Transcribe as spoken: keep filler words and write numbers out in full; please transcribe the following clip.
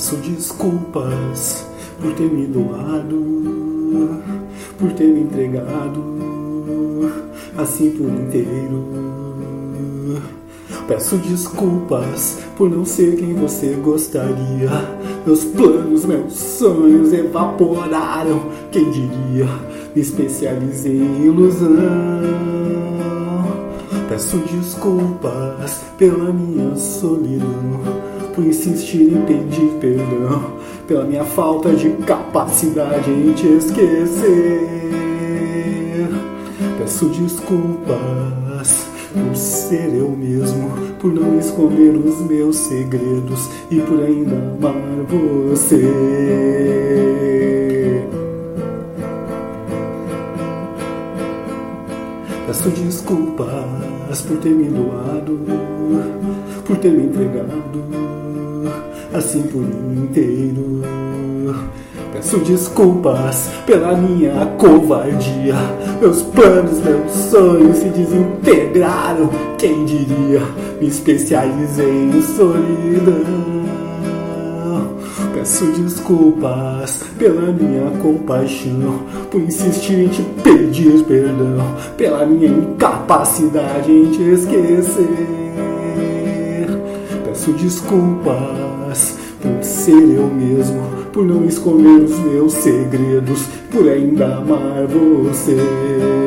Peço desculpas por ter me doado, por ter me entregado assim por inteiro. Peço desculpas por não ser quem você gostaria. Meus planos, meus sonhos evaporaram. Quem diria, me especializei em ilusão. Peço desculpas pela minha solidão, por insistir em pedir perdão, pela minha falta de capacidade em te esquecer. Peço desculpas por ser eu mesmo, por não esconder os meus segredos e por ainda amar você. Peço desculpas por ter me doado, por ter me entregado assim por inteiro. Peço desculpas pela minha covardia. Meus planos, meus sonhos se desintegraram. Quem diria, me especializei em solidão. Peço desculpas pela minha compaixão, por insistir em te pedir perdão, pela minha incapacidade em te esquecer. Peço desculpas por ser eu mesmo, por não esconder os meus segredos, por ainda amar você.